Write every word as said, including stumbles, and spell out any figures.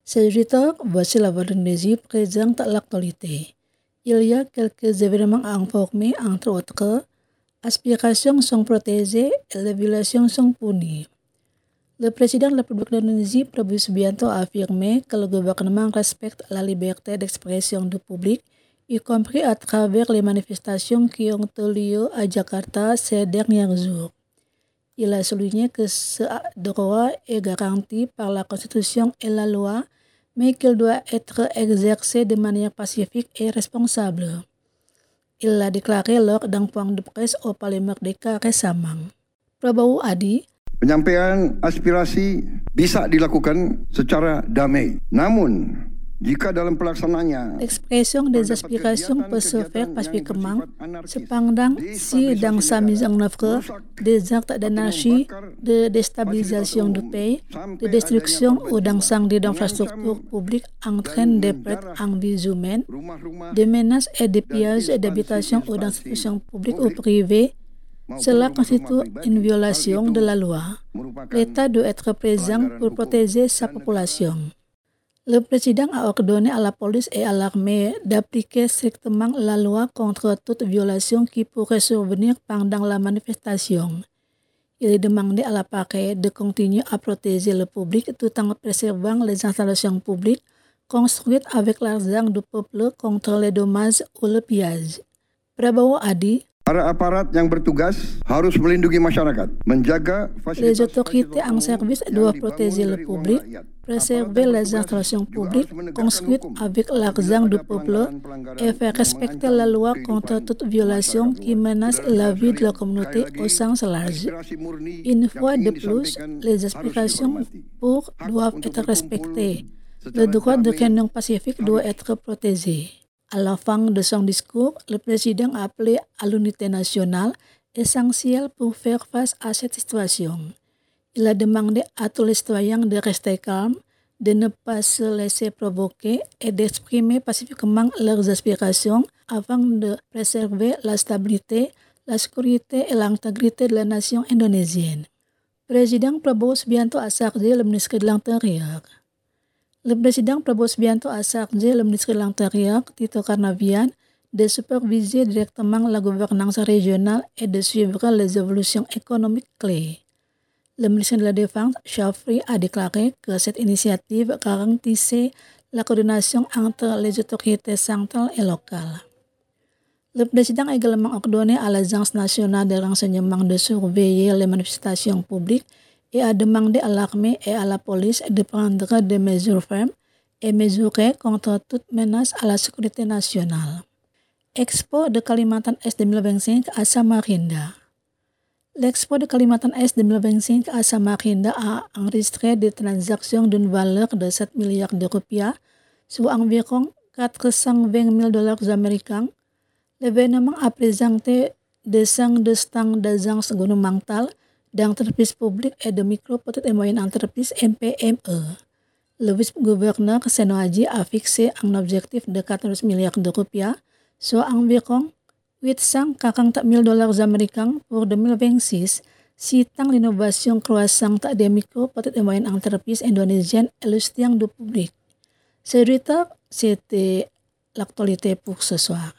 Serviteur, voici la Indonésie présente l'actualité. Il y a quelques événements à informer, entre autres, aspirations sont protégées et les violations sont punies. Le président de la République d'Indonésie, Prabowo Subianto, a affirmé que le gouvernement respecte la liberté d'expression du public, y compris à travers les manifestations qui ont eu lieu à Jakarta ces derniers jours. Il a souligné que ce droit est garanti par la Constitution et la loi, mais qu'il doit être exercé de manière pacifique et responsable. Il l'a déclaré lors d'un point de presse au Palais Merdeka récemment. Prabowo a dit, penyampaian aspirasi bisa dilakukan secara damai. Namun, jika dalam pelaksanaannya l'expression des aspirations peut se faire pacifiquement. Cependant, si dans sa mise en œuvre, des actes d'anarchie, de déstabilisation du pays, de destruction ou d'incendie d'infrastructures publiques entraînent des pertes en vies humaines, des menaces et des pillages d'habitations ou d'institutions publiques ou privées, cela constitue une violation de la loi. L'État doit être présent pour protéger sa population. Le président a ordonné à la police et à l'armée d'appliquer strictement la loi contre toute violation qui pourrait survenir pendant la manifestation. Il est demandé à l'appareil de continuer à protéger le public tout en préservant les installations publiques construites avec l'argent du peuple contre les dommages ou le pillage. Prabowo a dit, para aparat yang bertugas harus melindungi masyarakat, menjaga les autorités en service doivent protéger le public, préserver les installations publiques construites avec l'argent du peuple et faire respecter la loi contre toute violation qui menace la vie de la communauté au sens large. Une fois de plus, les aspirations pour doivent être respectées. Le droit de réunion pacifique doit être protégé. À la fin de son discours, le président a appelé à l'unité nationale, essentielle pour faire face à cette situation. Il a demandé à tous les citoyens de rester calmes, de ne pas se laisser provoquer et d'exprimer pacifiquement leurs aspirations afin de préserver la stabilité, la sécurité et l'intégrité de la nation indonésienne. Président Prabowo Subianto a chargé le ministre de l'Intérieur. Le président Prabowo Subianto a chargé le ministre de l'Intérieur, Tito Karnavian, de superviser directement la gouvernance régionale et de suivre les évolutions économiques clés. Le ministre de la Défense, Chafri, a déclaré que cette initiative garantissait la coordination entre les autorités centrales et locales. Le président a également ordonné à l'Agence nationale de renseignement de surveiller les manifestations publiques et a demandé à l'armée et à la police de prendre des mesures fermes et mesurées contre toute menace à la sécurité nationale. Expo de Kalimantan Est deux mille vingt-cinq à Samarinda. L'Expo de Kalimantan Est deux mille vingt-cinq à Samarinda a enregistré des transactions d'une valeur de sept milliards de rupiah, soit environ quatre cent vingt mille dollars américains. L'événement a présenté des cent deux stands d'agences gouvernementales, d'entreprises publiques et de micro, petites et moyennes entreprises M P M E. Le vice-gouverneur Seno Haji a fixé un objectif de quatorze milliards de rupiah, soit environ huit cent quarante mille dollars américains pour deux mille vingt-six, citant l'innovation croissante des micro, petites et moyennes entreprises indonésiennes et le soutien du public. C'était l'actualité pour ce soir.